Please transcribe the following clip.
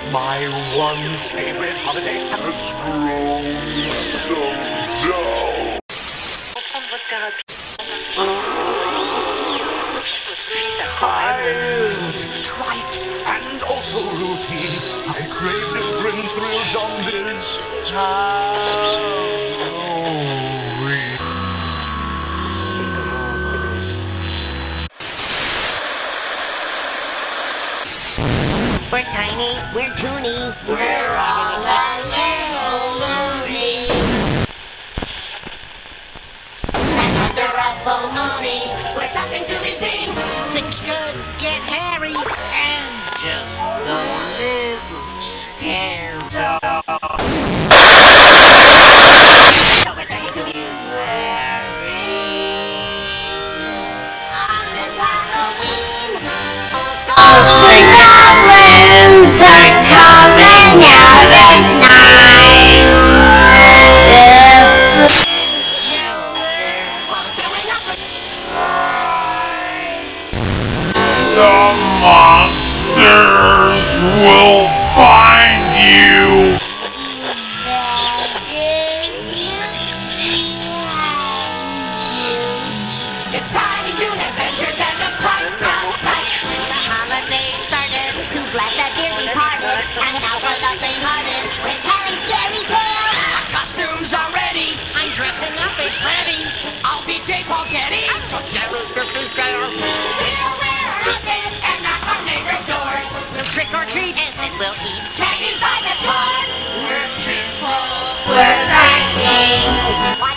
My once favorite holiday has grown so dull. It's tired, trite, and also routine. I crave different thrills on this Halloween. We're tiny, we're toony, we're all a little loony. And under a full moony, we're something to be seen. Things could get hairy and just a little scary. So we're saying to you, Harry, on this Halloween, goblins are coming out at night. The monsters will find you. It's Tiny Toon Adventures and it's quite a sight. The holiday started, to bless that dear departed, and now for the faint-hearted, we're telling scary tales. Our costumes are ready. I'm dressing up as Freddy. I'll be J. Paul Getty. The scary Fifty Scales. We'll wear outfits and knock on neighbors' doors. We'll trick or treat. And then we'll eat candies by the score. We're cheerful. We're frightening.